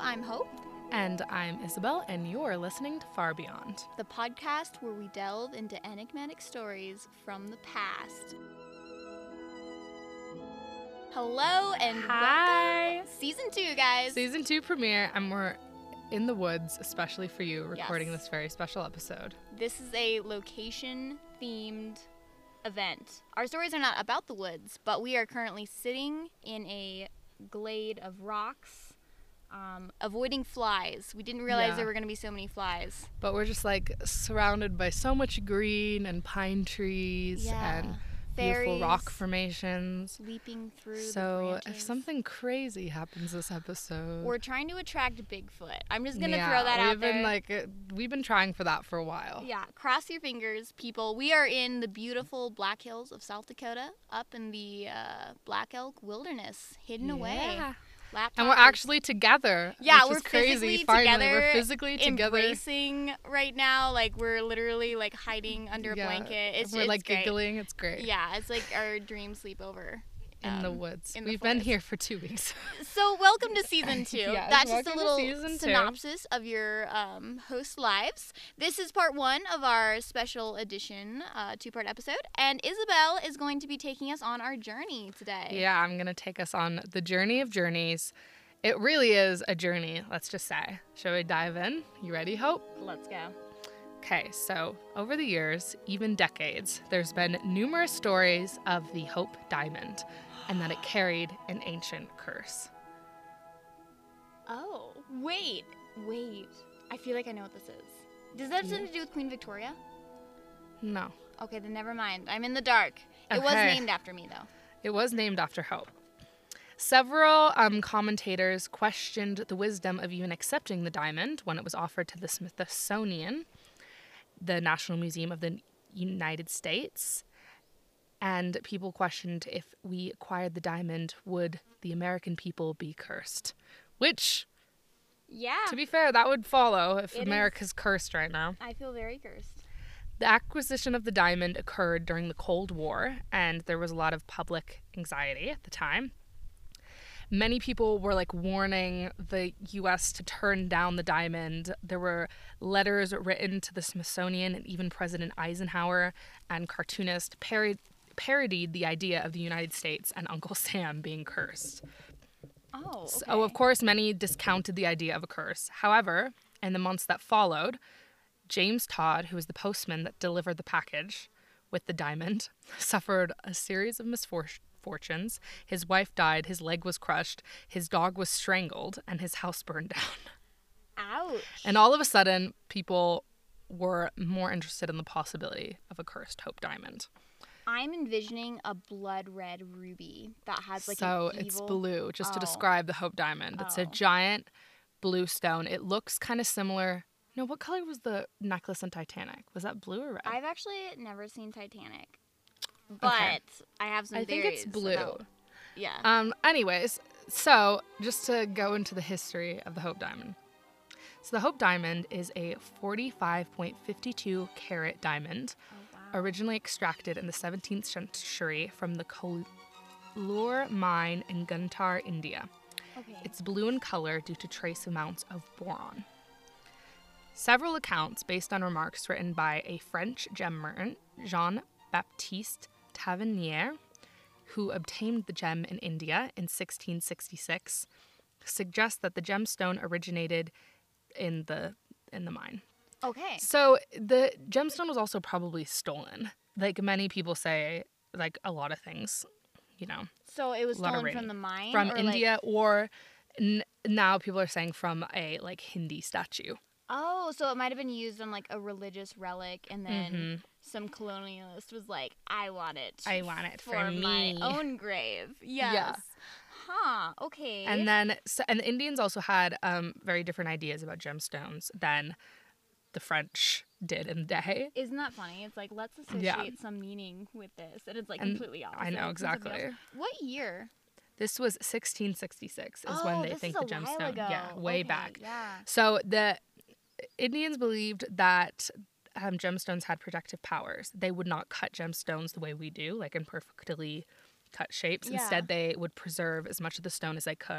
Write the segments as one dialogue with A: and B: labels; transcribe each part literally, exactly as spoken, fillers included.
A: I'm Hope.
B: And I'm Isabel, and you're listening to Far Beyond,
A: the podcast where we delve into enigmatic stories from the past. Hello and
B: Hi.
A: welcome. Season two, guys.
B: Season two premiere, and we're in the woods, especially for you, recording
A: Yes.
B: this very special episode.
A: This is a location-themed event. Our stories are not about the woods, but we are currently sitting in a glade of rocks, um, avoiding flies. We didn't realize
B: Yeah.
A: there were going to be so many flies.
B: But we're just like surrounded by so much green and pine trees
A: Yeah.
B: and
A: Fairies
B: beautiful rock formations.
A: leaping through the
B: So if
A: branches.
B: something crazy happens this episode,
A: We're trying to attract Bigfoot. I'm just gonna
B: yeah,
A: throw that
B: we've
A: out
B: been
A: there.
B: like uh, we've been trying for that for a while.
A: Yeah, cross your fingers, people. We are in the beautiful Black Hills of South Dakota, up in the uh, Black Elk Wilderness, hidden away.
B: Yeah.
A: Laptop
B: And we're
A: is-
B: actually together.
A: Yeah,
B: which
A: we're
B: is crazy.
A: physically
B: Finally,
A: together,
B: we're physically together.
A: embracing right now. Like we're literally like hiding under
B: Yeah,
A: a blanket. It's
B: we're
A: it's
B: like
A: great.
B: giggling. It's great.
A: Yeah, it's like our dream sleepover.
B: In the
A: um,
B: woods.
A: in the
B: We've been
A: forest.
B: here for two weeks.
A: So welcome to season two.
B: Yes,
A: That's just a
B: welcome to
A: little
B: season two.
A: synopsis of your um, host lives. This is part one of our special edition uh, two-part episode, and Isabel is going to be taking us on our journey today.
B: Yeah, I'm going to take us on the journey of journeys. It really is a journey, let's just say. Shall we dive in? You ready, Hope?
A: Let's go.
B: Okay, so over the years, even decades, there's been numerous stories of the Hope Diamond and that it carried an ancient curse.
A: Oh, wait, wait. I feel like I know what this is. Does that have
B: Yeah.
A: something to do with Queen Victoria?
B: No.
A: Okay, then never mind. I'm in the dark. It was
B: Okay.
A: named after me, though.
B: It was named after Hope. Several um, commentators questioned the wisdom of even accepting the diamond when it was offered to the Smithsonian, the National Museum of the United States. And people questioned if we acquired the diamond, would the American people be cursed? Which,
A: Yeah.
B: to be fair, that would follow if
A: It is.
B: America's cursed right now.
A: I feel very cursed.
B: The acquisition of the diamond occurred during the Cold War, and there was a lot of public anxiety at the time. Many people were like warning the U S to turn down the diamond. There were letters written to the Smithsonian, and even President Eisenhower and cartoonist parod- parodied the idea of the United States and Uncle Sam being cursed.
A: Oh, okay.
B: So, of course, many discounted the idea of a curse. However, in the months that followed, James Todd, who was the postman that delivered the package with the diamond, suffered a series of misfortunes. His wife died, his leg was crushed, his dog was strangled, and his house burned down.
A: Ouch.
B: And all of a sudden, people were more interested in the possibility of a cursed Hope Diamond.
A: I'm envisioning a blood red ruby that has like
B: so
A: an evil...
B: it's blue, just to
A: Oh.
B: describe the Hope Diamond. It's
A: Oh.
B: a giant blue stone. It looks kind of similar. No, what color was the necklace on Titanic? Was that blue or red?
A: I've actually never seen Titanic, but
B: Okay.
A: I have some
B: I think
A: theories
B: it's blue.
A: about- Yeah.
B: Um. Anyways, so just to go into the history of the Hope Diamond. So the Hope Diamond is a forty-five point five two carat diamond,
A: oh, wow.
B: originally extracted in the seventeenth century from the Kollur mine in Guntur, India.
A: Okay.
B: It's blue in color due to trace amounts of boron. Several accounts, based on remarks written by a French gem merchant, Jean-Baptiste Tavernier, who obtained the gem in India in sixteen sixty-six, suggest that the gemstone originated in the in the mine.
A: Okay.
B: So the gemstone was also probably stolen. Like many people say, like a lot of things, you know,
A: So it was
B: lot of
A: stolen from
B: rain.
A: the mine?
B: from
A: or, like-
B: India, or n- now people are saying from a like Hindi statue.
A: Oh, so it might have been used on like a religious relic, and then
B: Mhm.
A: some colonialist was like, "I want it.
B: I want it for
A: my
B: me."
A: own grave." Yes.
B: Yeah.
A: Huh. Okay.
B: And then, so, and the Indians also had um, very different ideas about gemstones than the French did in the day.
A: Isn't that funny? It's like, let's associate
B: Yeah.
A: some meaning with this, and it's like
B: And
A: completely opposite.
B: I know
A: It's something
B: exactly.
A: else. What year?
B: This was sixteen sixty-six is
A: oh,
B: when they
A: this
B: think
A: is
B: the
A: a while
B: gemstone.
A: ago.
B: Yeah, way
A: Okay,
B: back.
A: Yeah.
B: So the Indians believed that um, gemstones had protective powers. They would not cut gemstones the way we do, like in perfectly cut shapes.
A: Yeah.
B: Instead, they would preserve as much of the stone as they could,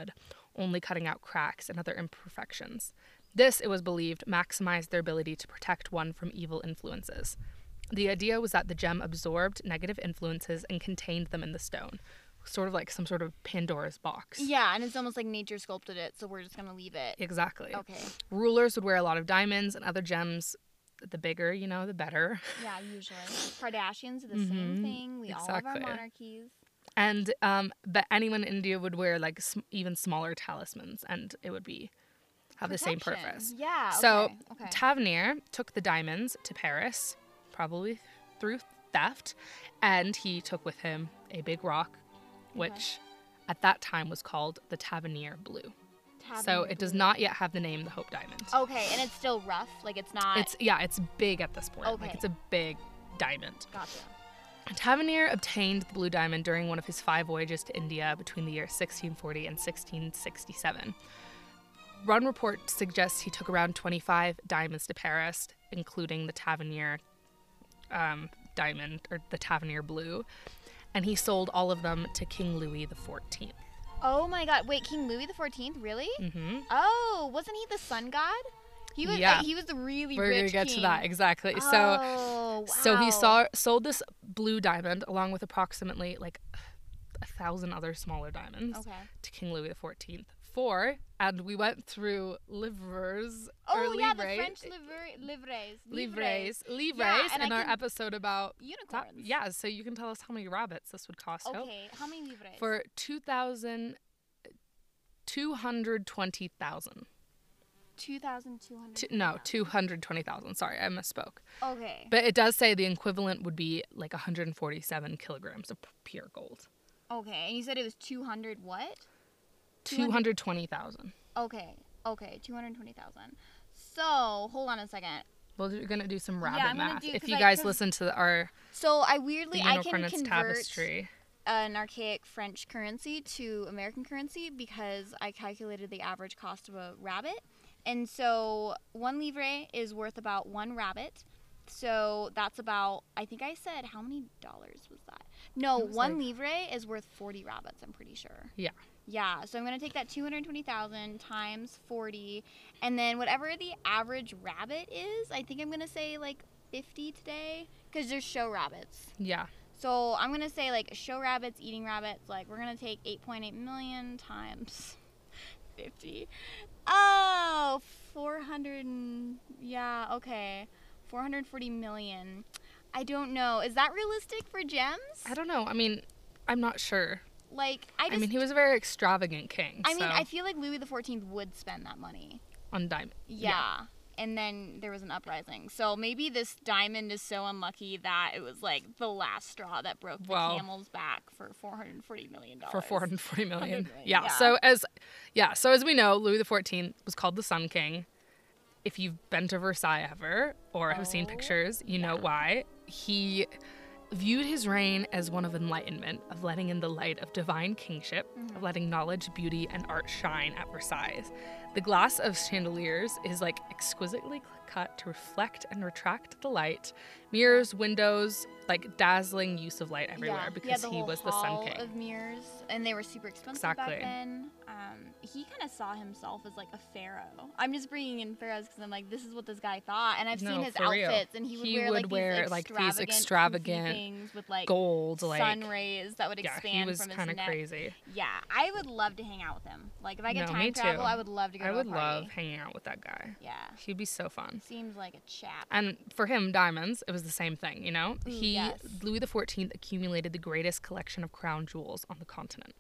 B: only cutting out cracks and other imperfections. This, it was believed, maximized their ability to protect one from evil influences. The idea was that the gem absorbed negative influences and contained them in the stone, sort of like some sort of Pandora's box.
A: Yeah, and it's almost like nature sculpted it, so we're just going to leave it.
B: Exactly.
A: Okay.
B: Rulers would wear a lot of diamonds and other gems. The bigger, you know, the better.
A: Yeah, usually. Kardashians are the
B: Mhm,
A: same thing. We all have our
B: exactly.
A: monarchies.
B: And um, but anyone in India would wear like sm- even smaller talismans, and it would be have the same
A: Protection.
B: purpose.
A: Yeah,
B: So
A: okay. okay.
B: Tavernier took the diamonds to Paris, probably through theft, and he took with him a big rock, which
A: Okay.
B: at that time was called the Tavernier Blue. So
A: Tavernier
B: it does
A: blue.
B: not yet have the name the Hope Diamond.
A: Okay, and it's still rough? Like it's not...
B: It's yeah, it's big at this point.
A: Okay.
B: Like it's a big diamond.
A: Gotcha.
B: Tavernier obtained the blue diamond during one of his five voyages to India between the years sixteen forty and sixteen sixty-seven. One report suggests he took around twenty-five diamonds to Paris, including the Tavernier um, diamond, or the Tavernier blue, and he sold all of them to King Louis the fourteenth.
A: Oh my god. Wait, King Louis the fourteenth? Really?
B: Mm-hmm.
A: Oh, wasn't he the sun god? He was
B: Yeah.
A: uh, he was the really
B: We're
A: rich
B: gonna get
A: king.
B: to that exactly. So,
A: Oh,
B: so he
A: wow.
B: saw sold this blue diamond along with approximately like a thousand other smaller diamonds
A: Okay.
B: to King Louis the fourteenth for, and we went through livres
A: Oh
B: or
A: yeah,
B: livres,
A: the French livre, livres.
B: livres, livres
A: Yeah, and
B: in
A: I
B: our
A: can-
B: episode about that,
A: Unicorns.
B: yeah. So you can tell us how many rabbits this would cost. Hope?
A: Okay, how many livres?
B: For two thousand two hundred twenty thousand.
A: two thousand two hundred.
B: Two, no, two hundred twenty thousand. Sorry, I misspoke.
A: Okay.
B: But it does say the equivalent would be like one hundred forty-seven kilograms of p- pure gold.
A: Okay, and you said it was two hundred what?
B: two hundred twenty thousand.
A: Okay. Okay, two hundred twenty thousand. So, hold on a second.
B: Well, we're going to do some
A: Yeah,
B: rabbit
A: I'm gonna
B: math.
A: do-
B: if
A: 'cause
B: you
A: I-
B: guys
A: 'cause-
B: listen to the, our
A: So, I
B: the
A: weirdly I can
B: Unicornus
A: convert
B: tapestry.
A: an archaic French currency to American currency because I calculated the average cost of a rabbit. And so one livre is worth about one rabbit. So that's about, I think I said, how many dollars was that? No,
B: It was
A: one
B: like-
A: livre is worth forty rabbits, I'm pretty sure.
B: Yeah.
A: Yeah, so I'm going to take that two hundred twenty thousand times forty, and then whatever the average rabbit is, I think I'm going to say like fifty today, because there's show rabbits.
B: Yeah.
A: So I'm going to say like show rabbits, eating rabbits, like we're going to take eight point eight million times fifty. Oh, four hundred, and, yeah, okay, four hundred forty million. I don't know. Is that realistic for gems?
B: I don't know. I mean, I'm not sure.
A: Like, I
B: I,
A: just,
B: mean, he was a very extravagant king.
A: I mean,
B: so,
A: I feel like Louis the fourteenth would spend that money.
B: on diamond.
A: Yeah. And then there was an uprising. So maybe this diamond is so unlucky that it was like the last straw that broke the
B: Well,
A: camel's back for four hundred forty million dollars.
B: For four hundred forty million.
A: one hundred million,
B: Yeah.
A: yeah.
B: So as yeah, so as we know, Louis the fourteenth was called the Sun King. If you've been to Versailles ever or have seen
A: Oh,
B: pictures, you know
A: yeah.
B: why. He viewed his reign as one of enlightenment, of letting in the light of divine kingship,
A: Mm-hmm.
B: of letting knowledge, beauty, and art shine at Versailles. The glass of chandeliers is like exquisitely cut to reflect and retract the light. Mirrors, windows, like dazzling use of light everywhere
A: yeah.
B: because
A: he, had the
B: he
A: whole
B: was the
A: hall
B: Sun King.
A: of mirrors, and they were super expensive
B: Exactly.
A: back then. Um, he kind of saw himself as like a pharaoh. I'm just bringing in pharaohs because I'm like, this is what this guy thought, and I've
B: No,
A: seen his
B: for real.
A: outfits, and he would
B: He
A: wear
B: would
A: like
B: wear,
A: these
B: like, these
A: extravagant, goofy
B: extravagant
A: things with like
B: Gold, like
A: sun rays that would
B: yeah,
A: expand
B: he was
A: from his
B: kind of
A: neck.
B: crazy.
A: Yeah, I would love to hang out with him. Like if I could
B: No,
A: time
B: me
A: travel,
B: too.
A: I would love to go
B: I
A: to
B: would
A: a party.
B: love hanging out with that guy.
A: Yeah,
B: He'd be so fun.
A: seems like a chap.
B: And for him, diamonds, it was the same thing, you know?
A: Ooh,
B: he,
A: yes.
B: Louis the fourteenth, accumulated the greatest collection of crown jewels on the continent.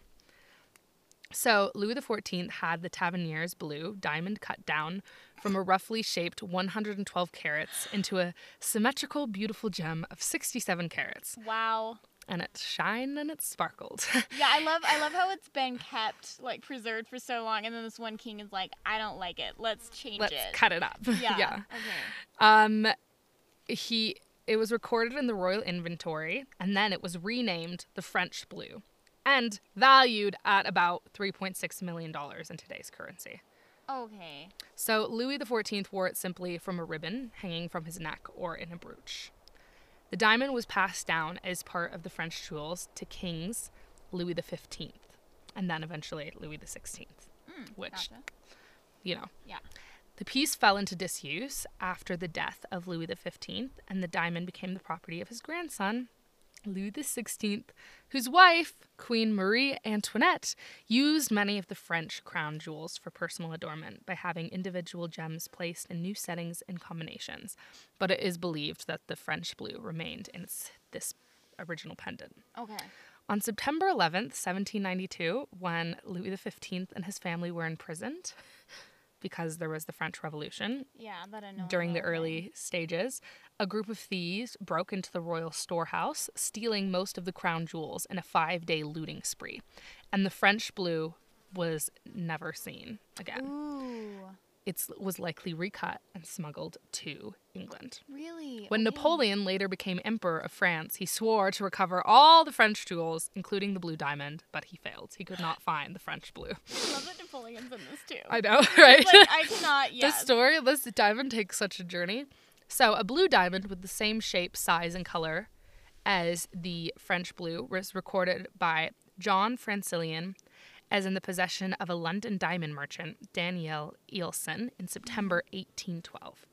B: So, Louis the fourteenth had the Tavernier's blue diamond cut down from a roughly shaped one hundred twelve carats into a symmetrical, beautiful gem of sixty-seven carats.
A: Wow.
B: And it shined and it sparkled.
A: Yeah, I love I love how it's been kept like preserved for so long, and then this one king is like, I don't like it. Let's change
B: Let's
A: it.
B: cut it up.
A: Yeah.
B: yeah.
A: Okay.
B: Um, he it was recorded in the royal inventory, and then it was renamed the French blue, and valued at about three point six million dollars in today's currency.
A: Okay.
B: So Louis the fourteenth wore it simply from a ribbon hanging from his neck or in a brooch. The diamond was passed down as part of the French jewels to kings Louis the fifteenth, and then eventually Louis the sixteenth. which,
A: Gotcha.
B: you know.
A: Yeah.
B: The piece fell into disuse after the death of Louis the fifteenth, and the diamond became the property of his grandson, Louis the sixteenth, whose wife, Queen Marie Antoinette, used many of the French crown jewels for personal adornment by having individual gems placed in new settings and combinations. But it is believed that the French blue remained in its, this original pendant.
A: Okay.
B: On September eleventh, seventeen ninety-two, when Louis the fifteenth and his family were imprisoned because there was the French Revolution,
A: Yeah, that I know.
B: during the
A: about,
B: early
A: right?
B: stages, a group of thieves broke into the royal storehouse, stealing most of the crown jewels in a five-day looting spree. And the French blue was never seen again.
A: Ooh.
B: It was likely recut and smuggled to England.
A: Really?
B: When
A: Okay.
B: Napoleon later became Emperor of France, he swore to recover all the French jewels, including the blue diamond, but he failed. He could not find the French blue.
A: I love that Napoleon's in this too.
B: I know, right?
A: Like, I cannot,
B: The
A: yes.
B: story of this diamond takes such a journey. So, a blue diamond with the same shape, size, and color as the French blue was recorded by John Francilian as in the possession of a London diamond merchant, Daniel Eelson, in September eighteen twelve.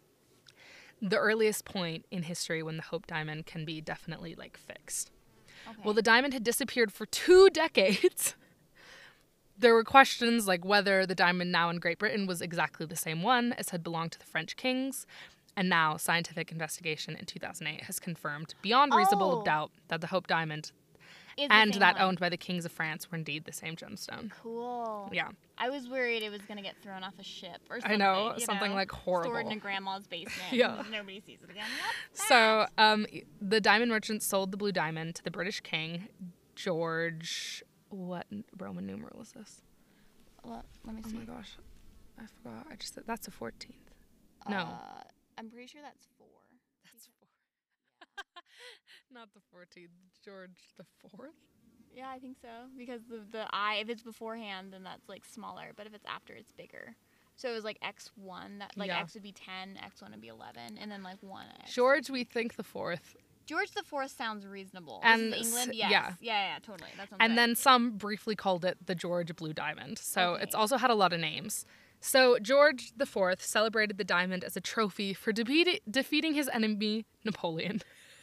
B: The earliest point in history when the Hope Diamond can be definitely, like, fixed.
A: Okay.
B: Well, the diamond had disappeared for two decades. There were questions like whether the diamond now in Great Britain was exactly the same one as had belonged to the French kings. And now scientific investigation in two thousand eight has confirmed beyond reasonable
A: Oh.
B: doubt that the Hope Diamond
A: Is the
B: and
A: same
B: that
A: one.
B: owned by the kings of France were indeed the same gemstone.
A: Cool.
B: Yeah.
A: I was worried it was gonna get thrown off a ship or
B: I
A: something.
B: know,
A: you
B: something,
A: know,
B: like,
A: Stored in
B: horrible.
A: a grandma's basement.
B: Yeah.
A: And nobody sees it again. Yep.
B: So um, the diamond merchant sold the blue diamond to the British king, George... What Roman numeral is this?
A: Well, let me
B: Oh
A: see.
B: my gosh. I forgot. I just said that's the fourteenth. No.
A: Uh, I'm pretty sure that's four.
B: That's four. Not the fourteenth. George the fourth?
A: Yeah, I think so. Because the the I, if it's beforehand, then that's like smaller. But if it's after, it's bigger. So it was like X one. That like
B: Yeah.
A: X would be ten, X one would be eleven, and then like one. X.
B: George, we think the fourth.
A: George the Fourth sounds reasonable.
B: And
A: This is England,
B: s-
A: yes.
B: yeah.
A: yeah, yeah, totally. That's what I'm
B: And
A: saying.
B: then some briefly called it the George Blue Diamond. So
A: Okay.
B: it's also had a lot of names. So George the Fourth celebrated the diamond as a trophy for defeat- defeating his enemy, Napoleon.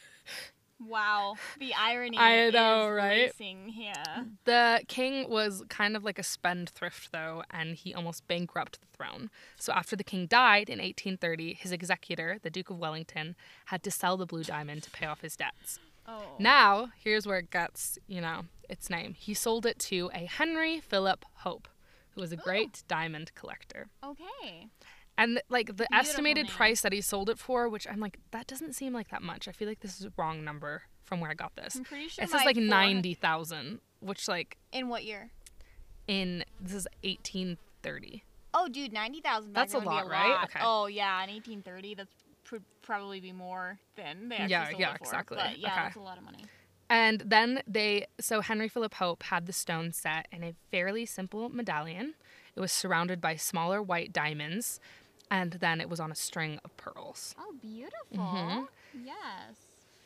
A: Wow, the irony
B: I know,
A: is
B: right?
A: racing here.
B: The king was kind of like a spendthrift, though, and he almost bankrupted the throne. So after the king died in eighteen thirty, his executor, the Duke of Wellington, had to sell the blue diamond to pay off his debts.
A: Oh.
B: Now, here's where it gets, you know, its name. He sold it to a Henry Philip Hope, who was a great diamond collector.
A: Okay.
B: And, like, the
A: Beautiful
B: estimated
A: name.
B: price that he sold it for, which I'm like, that doesn't seem like that much. I feel like this is a wrong number from where I got this.
A: I'm pretty sure
B: It says,
A: my
B: like,
A: four-
B: ninety thousand, which, like,
A: In what year?
B: in, this is eighteen thirty.
A: Oh, dude, ninety thousand.
B: That's a lot, right? Okay.
A: Oh, yeah, in eighteen thirty, that's pr- probably be more than they actually
B: Yeah,
A: sold
B: yeah,
A: it for.
B: exactly.
A: But yeah,
B: Okay.
A: that's a lot of money.
B: And then they, so Henry Philip Hope had the stone set in a fairly simple medallion. It was surrounded by smaller white diamonds, and then it was on a string of pearls.
A: Oh, beautiful.
B: Mhm.
A: Yes.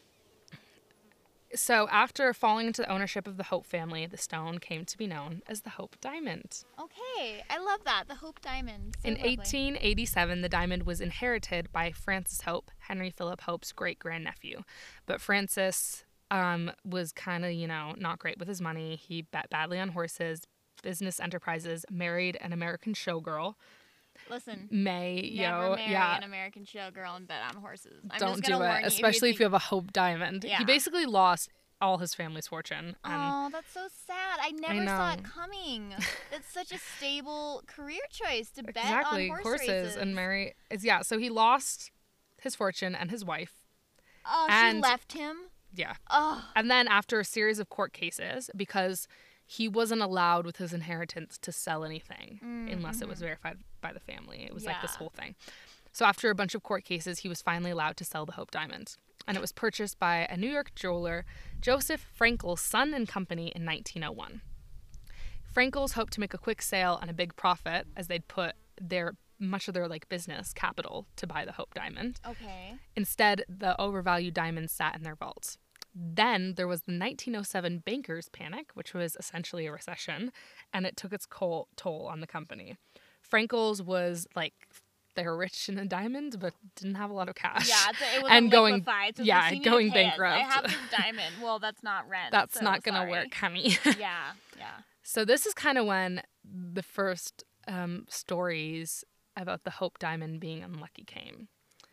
B: So after falling into the ownership of the Hope family, the stone came to be known as the Hope Diamond.
A: Okay, I love that. The Hope Diamond. So
B: In
A: lovely.
B: eighteen eighty-seven, the diamond was inherited by Francis Hope, Henry Philip Hope's great-grandnephew. But Francis um, was kind of, you know, not great with his money. He bet badly on horses, business enterprises, married an American showgirl,
A: Listen,
B: May,
A: never
B: yo,
A: marry
B: yeah.
A: an American showgirl and bet on horses. I'm
B: Don't
A: just
B: do
A: gonna
B: it,
A: warn
B: especially if you
A: think-
B: have a Hope Diamond.
A: Yeah.
B: He basically lost all his family's fortune. And
A: Oh, that's so sad. I never saw it
B: know.
A: coming. It's such a stable career choice to bet
B: exactly,
A: on horse
B: horses
A: races.
B: and marry. Is yeah. So he lost his fortune and his wife.
A: Oh, she
B: and-
A: left him.
B: Yeah.
A: Oh,
B: And then after a series of court cases, because he wasn't allowed with his inheritance to sell anything unless it was verified by the family. It was like this
A: Mm, mm-hmm. Yeah.
B: whole thing. So after a bunch of court cases, he was finally allowed to sell the Hope Diamond. And it was purchased by a New York jeweler, Joseph Frankel's Son and Company, in nineteen oh one. Frankel's hoped to make a quick sale and a big profit, as they'd put their much of their like business capital to buy the Hope Diamond.
A: okay.
B: Instead, the overvalued diamonds sat in their vaults. Then there was the nineteen oh seven bankers panic, which was essentially a recession, and it took its toll toll on the company. Frankel's was like, they were rich in a diamond, but didn't have a lot of cash.
A: Yeah, so it was
B: and going,
A: liquefied. So
B: yeah,
A: like, you need
B: going
A: to pay us.
B: bankrupt.
A: I have this diamond. Well, that's not rent.
B: That's
A: so
B: not gonna
A: sorry.
B: work, honey.
A: Yeah, yeah.
B: So this is kind of when the first um, stories about the Hope Diamond being unlucky came.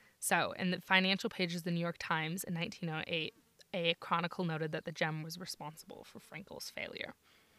B: So in the financial pages of the New York Times in nineteen oh eight, a chronicle noted that the gem was responsible for Frankel's failure.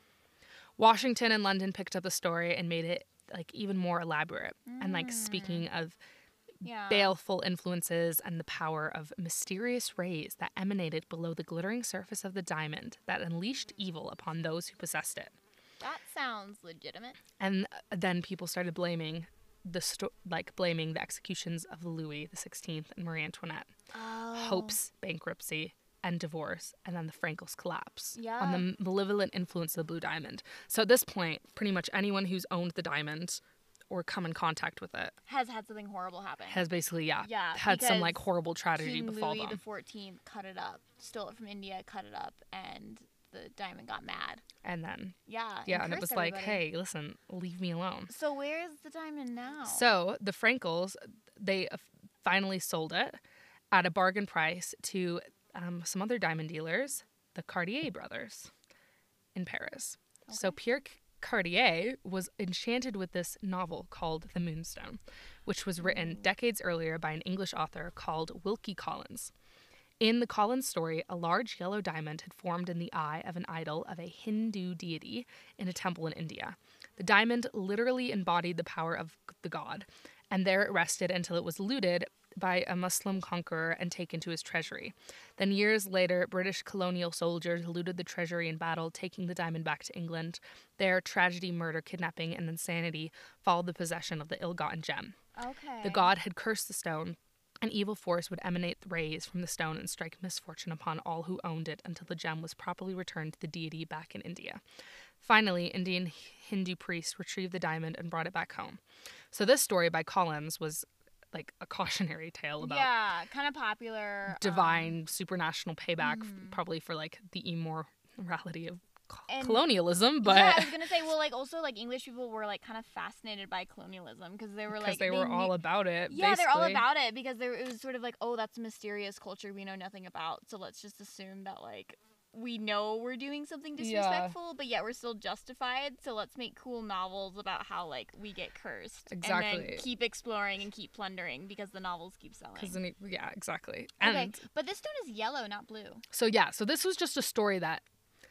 B: Washington and London picked up the story and made it like even more elaborate. Mm. And like speaking of
A: yeah.
B: baleful influences and the power of mysterious rays that emanated below the glittering surface of the diamond that unleashed evil upon those who possessed it.
A: That sounds legitimate.
B: And then people started blaming the sto- like blaming the executions of Louis the sixteenth and Marie Antoinette,
A: oh.
B: Hope's bankruptcy and divorce, and then the Frankel's collapse
A: yeah.
B: on the malevolent influence of the blue diamond. So at this point, pretty much anyone who's owned the diamond or come in contact with it
A: has had something horrible happen.
B: Has basically, yeah,
A: yeah
B: had some like horrible tragedy
A: King
B: befall
A: Louis
B: them.
A: the fourteenth cut it up, stole it from India, cut it up, and the diamond got mad.
B: And then,
A: yeah,
B: yeah, and,
A: and
B: it was
A: everybody.
B: like, hey, listen, leave me alone.
A: So where is the diamond now?
B: So the Frankels, they uh, finally sold it at a bargain price to um, some other diamond dealers, the Cartier brothers, in Paris. Okay. So Pierre Cartier was enchanted with this novel called The Moonstone, which was written mm. decades earlier by an English author called Wilkie Collins. In the Collins story, a large yellow diamond had formed in the eye of an idol of a Hindu deity in a temple in India. The diamond literally embodied the power of the god, and there it rested until it was looted by a Muslim conqueror and taken to his treasury. Then years later, British colonial soldiers looted the treasury in battle, taking the diamond back to England. There, tragedy, murder, kidnapping, and insanity followed the possession of the ill-gotten gem.
A: Okay.
B: The god had cursed the stone. An evil force would emanate rays from the stone and strike misfortune upon all who owned it until the gem was properly returned to the deity back in India. Finally, Indian Hindu priests retrieved the diamond and brought it back home. So this story by Collins was like a cautionary tale about
A: yeah, kind of popular
B: divine
A: um,
B: supranational payback,
A: mm.
B: probably for like the immorality of
A: And,
B: colonialism, but
A: yeah, I was gonna say, well, like also like English people were like kind of fascinated by colonialism because they were like
B: they, they were
A: knew,
B: all about it.
A: Yeah,
B: basically.
A: they're all about it because there it was sort of like, oh, that's a mysterious culture we know nothing about, so let's just assume that like we know we're doing something disrespectful, yeah. but yet we're still justified. So let's make cool novels about how like we get cursed,
B: exactly,
A: and then keep exploring and keep plundering because the novels keep selling.
B: Then, yeah, exactly.
A: Okay,
B: and
A: but this stone is yellow, not blue.
B: So yeah, so this was just a story that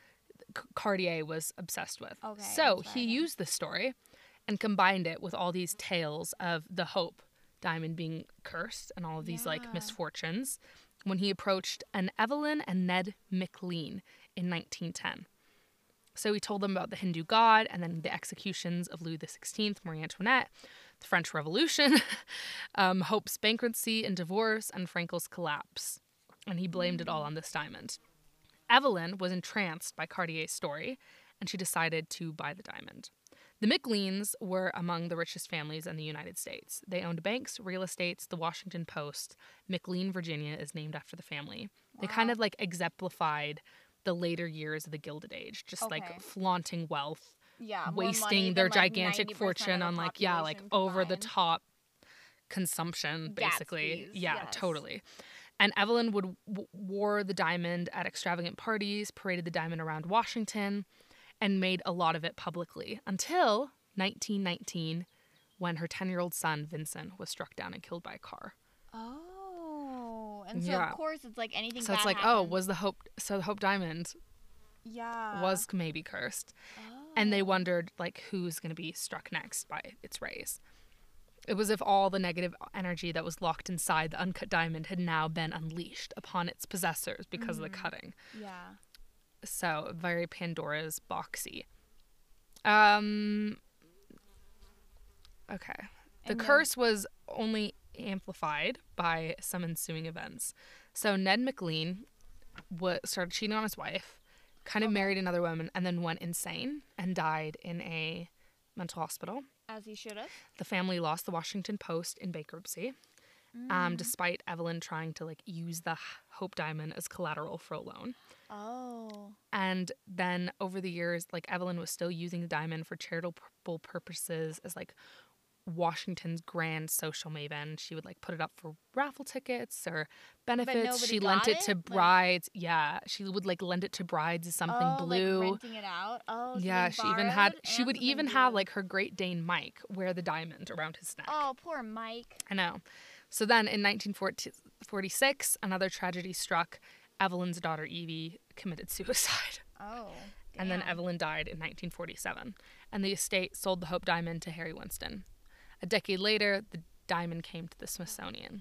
B: Cartier was obsessed with.
A: Okay,
B: so he used this story and combined it with all these tales of the Hope diamond being cursed and all of these yeah. like misfortunes when he approached an Evelyn and Ned McLean in nineteen ten. So he told them about the Hindu god and then the executions of Louis the sixteenth, Marie Antoinette, the French Revolution, um, Hope's bankruptcy and divorce, and Frankel's collapse. And he blamed mm. it all on this diamond. Evelyn was entranced by Cartier's story, and she decided to buy the diamond. The McLeans were among the richest families in the United States. They owned banks, real estates, the Washington Post. McLean, Virginia is named after the family. Wow. They kind of like exemplified the later years of the Gilded Age, just okay. like flaunting wealth,
A: yeah,
B: wasting their than, like, gigantic fortune on like, yeah, like combined. Over the top consumption, basically.
A: Gatsby's,
B: yeah,
A: yes.
B: totally. And Evelyn would w- wore the diamond at extravagant parties, paraded the diamond around Washington, and made a lot of it publicly until nineteen nineteen, when her ten-year-old son, Vincent, was struck down and killed by a car.
A: Oh, and so
B: yeah.
A: of course it's like anything
B: So
A: bad
B: it's like,
A: happened.
B: oh, was the Hope, so the Hope Diamond
A: yeah.
B: was maybe cursed.
A: Oh.
B: And they wondered, like, who's going to be struck next by its rays. It was as if all the negative energy that was locked inside the uncut diamond had now been unleashed upon its possessors because mm-hmm. of the cutting.
A: Yeah.
B: So, very Pandora's boxy. Um, okay. The and curse then- was only amplified by some ensuing events. So, Ned McLean w- started cheating on his wife, kind of okay. married another woman, and then went insane and died in a mental hospital.
A: As he should have.
B: The family lost the Washington Post in bankruptcy. um,
A: Mm.
B: despite Evelyn trying to like use the Hope Diamond as collateral for a loan.
A: Oh.
B: And then over the years, like Evelyn was still using the diamond for charitable purposes as like Washington's grand social maven. She would like put it up for raffle tickets or benefits.
A: nobody
B: She
A: got
B: lent it,
A: it?
B: to
A: Like-
B: brides. Yeah, she would like lend it to brides as something
A: oh,
B: blue.
A: like renting it out. Oh, so
B: yeah,
A: they
B: she even had.
A: borrowed
B: She
A: and
B: would
A: something
B: even have
A: blue.
B: like her Great Dane Mike wear the diamond around his neck.
A: Oh, poor Mike.
B: I know. So then in nineteen forty-six, another tragedy struck. Evelyn's daughter Evie committed suicide.
A: Oh.
B: And then
A: damn.
B: Evelyn died in nineteen forty-seven, and the estate sold the Hope Diamond to Harry Winston. A decade later, the diamond came to the Smithsonian.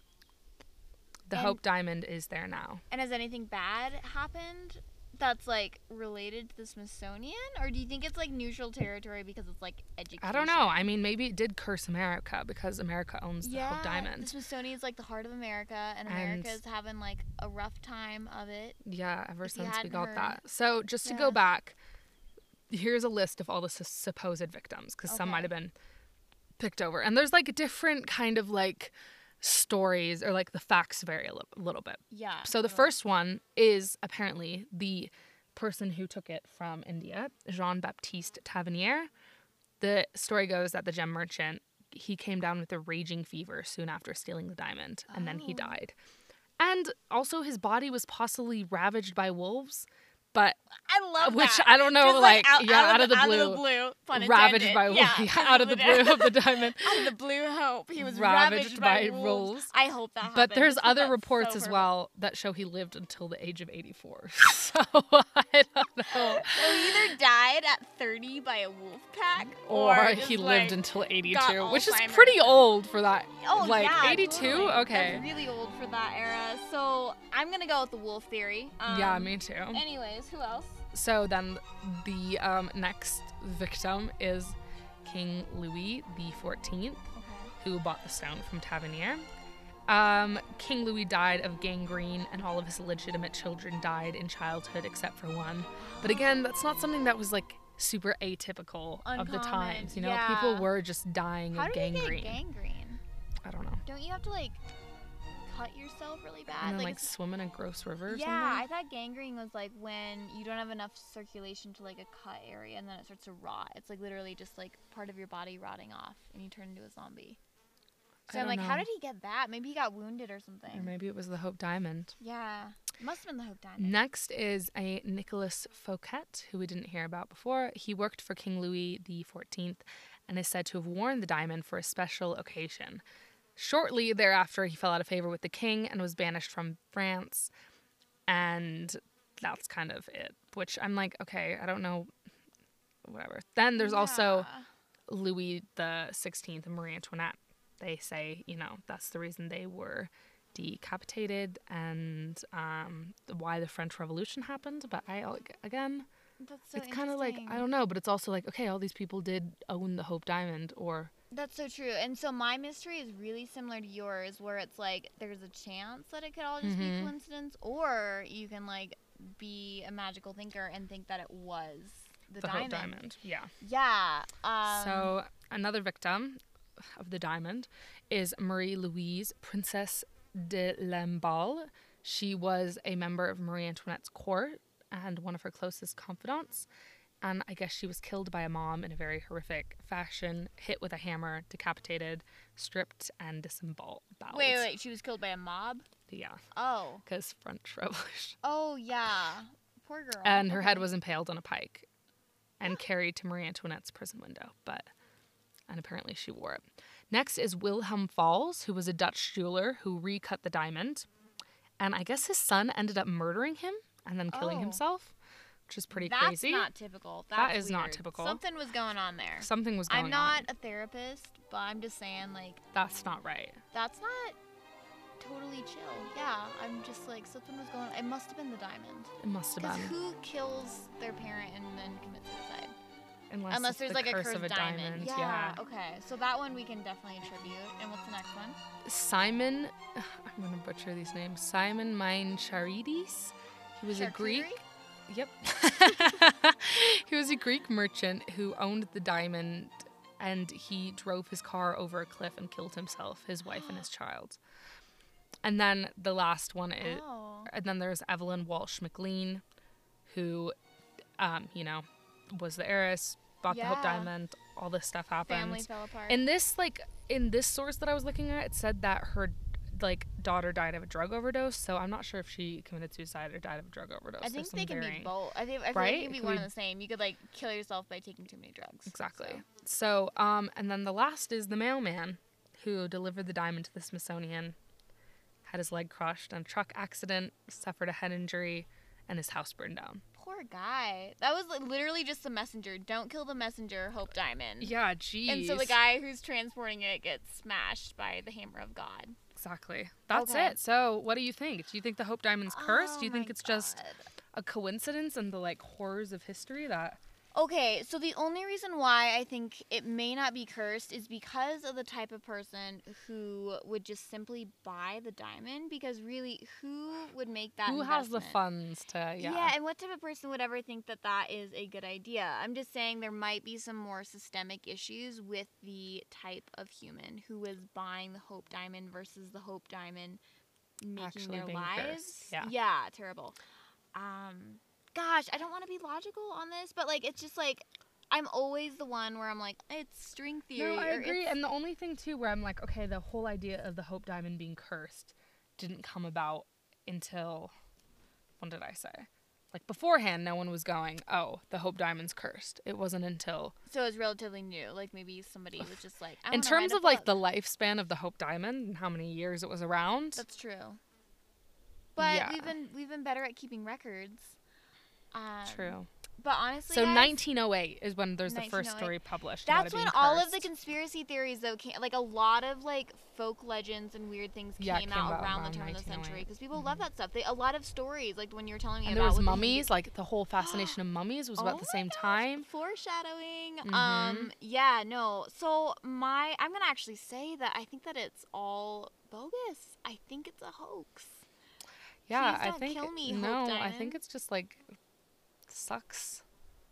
B: The
A: And-
B: Hope Diamond is there now.
A: And has anything bad happened that's like related to the Smithsonian, or do you think it's like neutral territory because it's like education?
B: I don't know. I mean, maybe it did curse America because America owns the
A: Yeah,
B: Hope
A: the
B: Diamond.
A: Smithsonian is like the heart of America, and,
B: And-
A: America's having like a rough time of it.
B: Yeah, ever
A: If you
B: since we
A: hadn't
B: got
A: heard.
B: that. So just to
A: Yeah.
B: go back, here's a list of all the su- supposed victims because some
A: Okay.
B: might have been picked over. And there's like different kind of like stories or like the facts vary a li- little bit.
A: Yeah.
B: So the
A: totally.
B: first one is apparently the person who took it from India, Jean-Baptiste Tavernier. The story goes that the gem merchant, he came down with a raging fever soon after stealing the diamond, and then he
A: Oh.
B: died. And also his body was possibly ravaged by wolves, but
A: I love
B: which
A: that.
B: I don't know,
A: Just,
B: like,
A: out,
B: yeah,
A: out, of the,
B: blue,
A: out of the blue, pun
B: ravaged
A: intended.
B: by
A: yeah,
B: wolves,
A: because
B: out of the
A: literally-
B: blue of the diamond.
A: out of the blue hope, he was
B: Ravaged
A: ravaged,
B: by
A: by,
B: wolves.
A: wolves. I hope that.
B: But
A: happened,
B: there's
A: because
B: other
A: that's
B: reports
A: so
B: as
A: horrible.
B: well that show he lived until the age of eighty-four. So I don't know.
A: So he either died at thirty by a wolf pack,
B: Or,
A: or
B: he
A: just,
B: lived
A: like,
B: until
A: got
B: eighty-two, which is
A: Alzheimer's.
B: pretty old for that.
A: Oh
B: like
A: yeah,
B: eighty-two?
A: totally.
B: Okay.
A: That's really old for that era. So I'm gonna go with the wolf theory. Um,
B: Yeah, me too.
A: Anyways, who else?
B: So then the um, next victim is King Louis the fourteenth,
A: Okay.
B: who bought the stone from Tavernier. Um, King Louis died of gangrene, and all of his legitimate children died in childhood except for one. But again, that's not something that was like super atypical of the
A: Uncommon,
B: times. You know,
A: yeah.
B: people were just dying
A: How
B: of
A: do you
B: gangrene.
A: get gangrene?
B: I don't know.
A: Don't you have to like cut yourself really bad?
B: And then like
A: it's-
B: swim in a gross river or
A: yeah,
B: something.
A: I thought gangrene was like when you don't have enough circulation to like a cut area, and then it starts to rot. It's like literally just like part of your body rotting off, and you turn into a zombie. So
B: I
A: I'm
B: don't
A: like, how
B: know.
A: did he get that? Maybe he got wounded or something.
B: Or maybe it was the Hope Diamond.
A: Yeah, must have been the Hope Diamond.
B: Next is a Nicholas Fouquet, who we didn't hear about before. He worked for King Louis the fourteenth and is said to have worn the diamond for a special occasion. Shortly thereafter, he fell out of favor with the king and was banished from France. And that's kind of it, which I'm like, okay, I don't know, whatever. Then there's also
A: Yeah.
B: Louis the sixteenth and Marie Antoinette. They say, you know, that's the reason they were decapitated and um, the- why the French Revolution happened. But I, again,
A: That's so
B: it's kind of like, I don't know, but it's also like, okay, all these people did own the Hope Diamond or...
A: That's so true. And so my mystery is really similar to yours, where it's like there's a chance that it could all just
B: Mhm.
A: be coincidence, or you can like be a magical thinker and think that it was the,
B: the
A: diamond.
B: Hope Diamond, yeah.
A: Yeah. Um,
B: So another victim of the diamond is Marie Louise, Princess de Lamballe. She was a member of Marie Antoinette's court and one of her closest confidants. And I guess she was killed by a mom in a very horrific fashion, hit with a hammer, decapitated, stripped, and disemboweled.
A: wait, wait, wait. She was killed by a mob?
B: Yeah,
A: Oh.
B: because French Revolution.
A: Oh, yeah. Poor girl.
B: And her head
A: Okay.
B: was impaled on a pike and carried to Marie Antoinette's prison window, but and apparently she wore it. Next is Wilhelm Falls, who was a Dutch jeweler who recut the diamond. And I guess his son ended up murdering him and then killing
A: Oh.
B: himself, which is pretty
A: That's
B: crazy.
A: not typical.
B: That
A: That's
B: is not
A: weird.
B: typical.
A: Something was going on there.
B: Something was going
A: I'm not
B: on.
A: a therapist, but I'm just saying, like,
B: That's not right.
A: that's not totally chill. Yeah, I'm just like, something was going on. It must have been the diamond.
B: It must have
A: Because
B: been.
A: who kills their parent and then commits suicide?
B: Unless,
A: Unless
B: it's
A: there's
B: the
A: like a
B: curse
A: cursed
B: of a
A: diamond.
B: diamond.
A: Yeah,
B: yeah.
A: Okay. So that one we can definitely attribute. And what's the next one?
B: Simon, I'm going to butcher these names. Simon Maincharides. He was a Greek.
A: Charcuterie?
B: Yep. He was a Greek merchant who owned the diamond and he drove his car over a cliff and killed himself, his wife, and his child. And then the last one is,
A: Oh.
B: and then there's Evelyn Walsh McLean, who, um, you know, was the heiress, bought the Hope
A: Yeah.
B: Diamond, all this stuff happened.
A: Family fell apart.
B: In this, like, in this source that I was looking at, it said that her, like, daughter died of a drug overdose, so I'm not sure if she committed suicide or died of a drug overdose.
A: I
B: There's
A: think
B: some
A: they can be
B: varying-
A: both. I think I feel
B: Right?
A: like it could be
B: It could
A: one
B: be-
A: and the same. You could like kill yourself by taking too many drugs.
B: Exactly.
A: So.
B: So, um, and then the last is the mailman who delivered the diamond to the Smithsonian, had his leg crushed in a truck accident, suffered a head injury, and his house burned down.
A: Poor guy. That was like, literally just the messenger. Don't kill the messenger, Hope Diamond.
B: Yeah, geez.
A: And so the guy who's transporting it gets smashed by the hammer of God.
B: Exactly. That's
A: Okay.
B: it. So, what do you think? Do you think the Hope Diamond's cursed?
A: Oh
B: do you think
A: my
B: it's just
A: God.
B: a coincidence and the like horrors of history that
A: Okay, so the only reason why I think it may not be cursed is because of the type of person who would just simply buy the diamond. Because really, who would make that
B: who has the
A: investment?
B: funds to yeah.
A: Yeah, and what type of person would ever think that that is a good idea? I'm just saying there might be some more systemic issues with the type of human who is buying the Hope Diamond versus the Hope Diamond making
B: Actually
A: their
B: being
A: lives.
B: cursed, yeah.
A: terrible. Um, gosh, I don't want to be logical on this, but like it's just like I'm always the one where I'm like it's string theory.
B: No, I
A: or
B: agree.
A: it's-
B: And the only thing too where I'm like, okay, the whole idea of the Hope Diamond being cursed didn't come about until when did I say? Like beforehand, no one was going, oh, the Hope Diamond's cursed. It wasn't until
A: So it's relatively new. Like maybe somebody was just like I
B: in
A: wanna
B: terms
A: write a
B: of like
A: book.
B: the lifespan of the Hope Diamond and how many years it was around.
A: That's true. But
B: Yeah.
A: we've been we've been better at keeping records. Um,
B: True.
A: But honestly,
B: So
A: guys,
B: nineteen oh eight is when there's the first
A: nineteen oh eight.
B: story published. about
A: that's
B: it
A: when
B: being
A: all of the
B: cursed.
A: conspiracy theories though came. Like a lot of like folk legends and weird things
B: Yeah,
A: came,
B: came
A: out
B: out
A: around
B: around
A: the turn of the
B: nineteen oh eight.
A: century because people love that stuff. They a lot of stories like when you were telling me
B: And
A: about
B: there was
A: with the
B: mummies,
A: Hindu-
B: like the whole fascination of mummies was about
A: Oh
B: the
A: my
B: same
A: gosh,
B: time.
A: Foreshadowing.
B: Mhm.
A: Um. Yeah. No. So my, I'm gonna actually say that I think that it's all bogus. I think it's a hoax.
B: Yeah,
A: Please
B: I
A: don't
B: think
A: kill me, Hope
B: no, I
A: Diamond.
B: think it's just like sucks.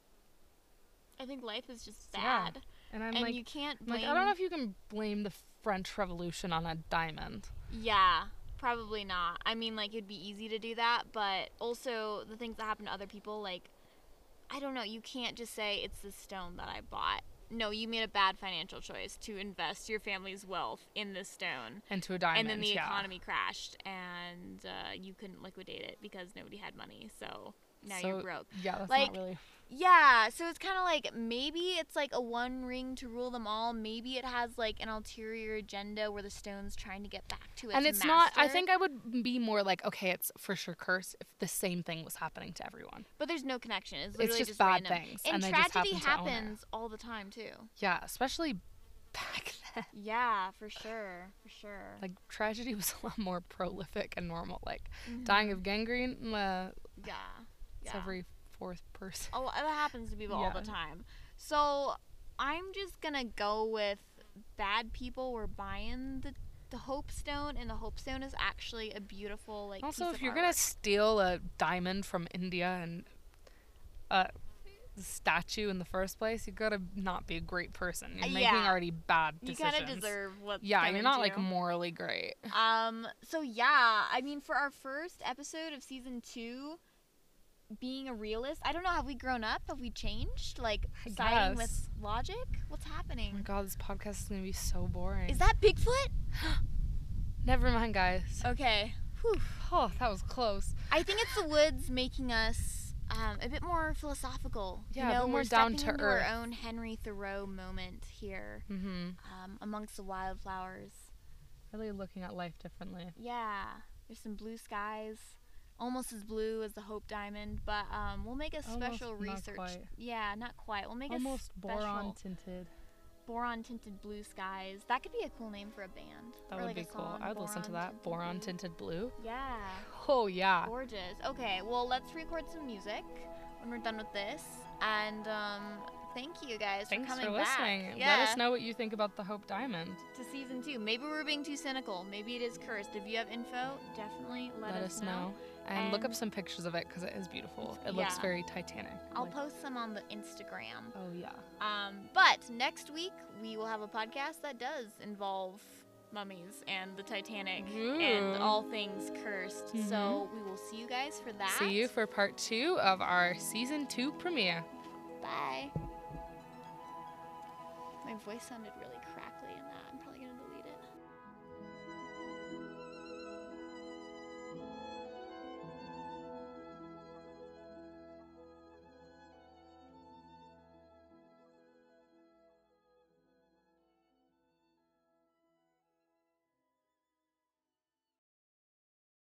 A: I think life is just
B: Yeah.
A: sad,
B: And I'm
A: and
B: like,
A: you can't
B: I'm
A: blame.
B: like, I don't know if you can blame the French Revolution on a diamond.
A: Yeah, probably not. I mean, like it'd be easy to do that, but also the things that happen to other people, like I don't know. You can't just say it's the stone that I bought. No, you made a bad financial choice to invest your family's wealth in this stone.
B: Into a diamond.
A: And then the
B: yeah.
A: economy crashed, and uh, you couldn't liquidate it because nobody had money. So now
B: So,
A: you're broke.
B: Yeah, that's
A: Like,
B: not really.
A: Yeah, so it's kind of like maybe it's like a one ring to rule them all. Maybe it has like an ulterior agenda where the stone's trying to get back to its
B: And it's
A: master.
B: not. I think I would be more like, okay, it's for sure cursed if the same thing was happening to everyone.
A: But there's no connection. It's literally
B: just bad
A: random.
B: things,
A: And,
B: and they just
A: tragedy
B: happen to own it.
A: happens all the time too.
B: Yeah, especially back then.
A: Yeah, for sure, for sure.
B: Like tragedy was a lot more prolific and normal. Like
A: Mhm.
B: dying of gangrene, uh,
A: Yeah,
B: it's
A: yeah.
B: every fourth person.
A: Oh, that happens to people all the
B: Yeah.
A: time. So I'm just gonna go with bad people were buying the the Hope Stone, and the Hope Stone is actually a beautiful like.
B: Also,
A: piece
B: if
A: of
B: you're gonna
A: artwork.
B: steal a diamond from India and a statue in the first place, you gotta not be a great person. You're
A: Uh,
B: making
A: yeah.
B: already bad
A: you
B: decisions.
A: kind of deserve what.
B: Yeah, you're not like morally great.
A: Um. So yeah, I mean, for our first episode of season two, being a realist, I don't know. Have we grown up? Have we changed? Like
B: I
A: siding
B: guess.
A: with logic? What's
B: Oh my
A: happening?
B: god, this podcast is gonna be so boring.
A: Is that Bigfoot?
B: Never mind, guys.
A: Okay. Whew.
B: Oh, that was close.
A: I think it's the woods making us um, a bit more philosophical.
B: Yeah,
A: you
B: a
A: know,
B: bit more
A: we're
B: down
A: stepping
B: to
A: into
B: earth.
A: our own Henry Thoreau moment here,
B: Mm-hmm.
A: um, amongst the wildflowers.
B: Really looking at life differently.
A: Yeah, there's some blue skies, almost as blue as the Hope Diamond, but um, we'll make a special
B: Almost, not
A: research.
B: quite.
A: Yeah, not quite. We'll make
B: Almost
A: a special
B: boron tinted.
A: boron tinted blue skies. That could be a cool name for a band.
B: That
A: or
B: would
A: like
B: be
A: a
B: cool.
A: song,
B: I would listen to that.
A: Blue.
B: Boron tinted blue.
A: Yeah,
B: Oh yeah.
A: gorgeous. Okay, well let's record some music when we're done with this, and um, thank you guys
B: Thanks
A: for coming
B: for
A: back.
B: listening.
A: Yeah.
B: Let us know what you think about the Hope Diamond.
A: To season two. Maybe we're being too cynical. Maybe it is cursed. If you have info, definitely let,
B: Let
A: us,
B: us know. And, look up
A: And-
B: some pictures of it because it is beautiful. It looks
A: Yeah.
B: very Titanic.
A: I'll
B: Like-
A: post some on the Instagram.
B: Oh, yeah.
A: Um, but next week we will have a podcast that does involve mummies and the Titanic and
B: Ooh.
A: all things cursed.
B: Mhm.
A: So we will see you guys for that.
B: See you for part two of our season two premiere.
A: Bye. My voice sounded really crackly in that. I'm probably gonna delete